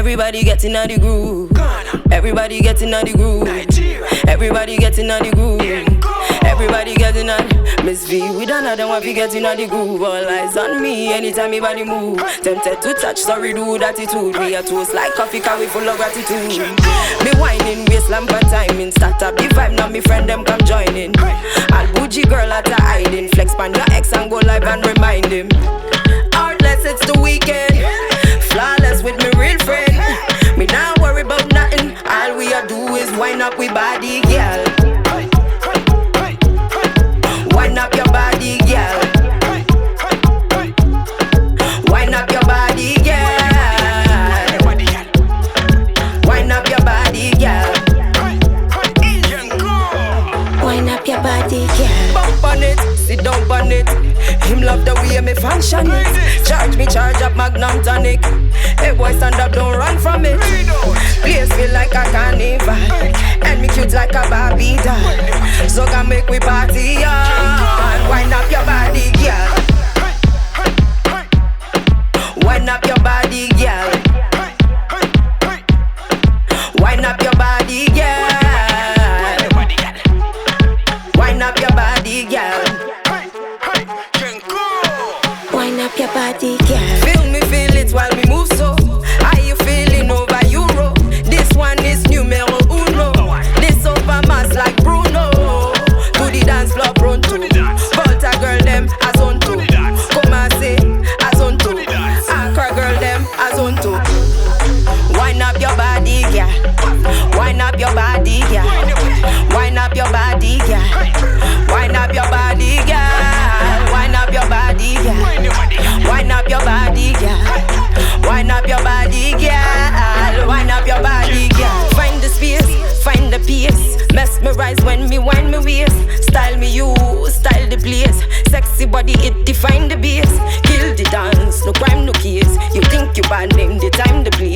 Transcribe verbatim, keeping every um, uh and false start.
Everybody getting on the groove. Everybody getting on the groove. Everybody getting on the groove. Everybody getting on. Miss V, we don't know them want to getting on the groove. All eyes on me anytime my body move. Tempted to touch, sorry dude attitude. Me a toast like coffee, cause we full of gratitude. Me whining waistline for timing. Start up the vibe, now me friend them come joining. I'll bougie girl at a hiding. Flex pan your ex and go live and remind him. Heartless, it's the weekend. Flawless with me real friend. Me not worry about nothing. All we a do is wind up with body, girl. Wind up your body, girl. Wind up your body, girl. Wind up your body, girl. Wind up your body, girl. Bump on it, sit down on it. Him love the way me function it. Charge me, charge up Magnum tonic. Hey boy, stand up, don't run from it. Place feel like a carnival, and me cute like a Barbie doll. So can make we party on. Wind up your body, girl. Wind up your body, girl. Wind up your body, girl. Wind up your body, girl. Wind up your body, girl. Feel me, feel it while we move so. How you feeling over Euro? This one is numero uno. This over mass like Bruno. To the dance floor pronto. Volta girl them as on to. Come and say as on to. Accra girl them as on to. Wind up your body, girl. Wind up your body, girl. Wind up your body, girl. Wind up your body, girl. Wind up your body, girl. Wind up your body, girl. Wind up your body, girl. Wind up your body, girl. Find the space, find the pace. Mesmerize when me wind me waist. Style me you, style the place. Sexy body, it define the base. Kill the dance, no crime, no case. You think you bad, name the time, the place.